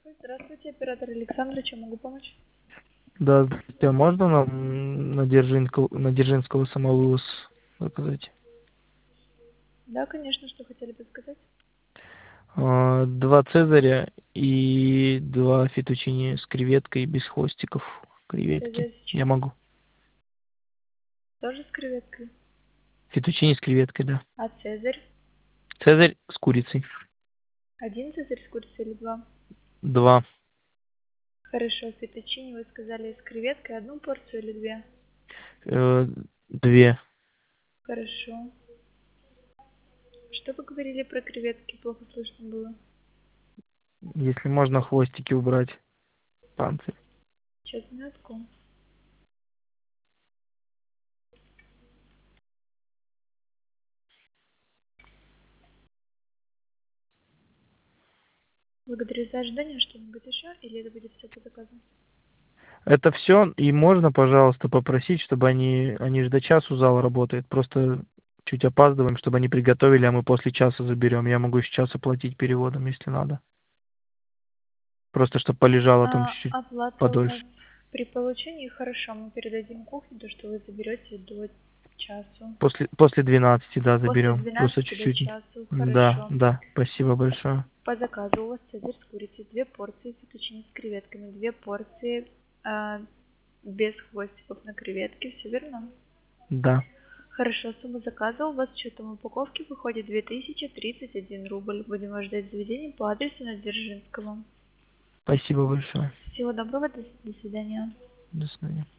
Здравствуйте, оператор Александра, чем могу помочь? Да, здравствуйте. А можно нам на Дзержинского самовывоз заказать? Да, конечно, что хотели бы сказать? 2 цезаря и 2 фетучини с креветкой без хвостиков креветки. Цезарь с Я чем? могу. Тоже с креветкой? Фетучини с креветкой, да. А цезарь? Цезарь с курицей. Один цезарь с курицей или два? 2. Хорошо, фетучини вы сказали с креветкой, одну порцию или две? 2. Хорошо. Что вы говорили про креветки? Плохо слышно было. Если можно хвостики убрать. Панцирь. Сейчас, минутку. Благодарю за ожидание. Что-нибудь еще? Или это будет все по заказу? Это все. И можно, пожалуйста, попросить, чтобы они же до часу зал работает. Просто чуть опаздываем, чтобы они приготовили, а мы после часа заберем. Я могу сейчас оплатить переводом, если надо. Просто чтобы полежало там чуть-чуть Оплата у вас подольше. при получении? Хорошо, мы передадим кухне, то, что вы заберете до часу. После 12, да, После заберем. Просто 12 до чуть-чуть. часу, Да, хорошо. да. Спасибо большое. По заказу у вас цезарь с курицей, 2 порции фетучини с креветками, 2 порции без хвостиков на креветке, все верно? Да. Хорошо, сумма заказа у вас с учетом упаковки выходит 2031 рубль. Будем вас ждать в заведении по адресу на Дзержинского. Спасибо большое. Всего доброго, до свидания. До свидания.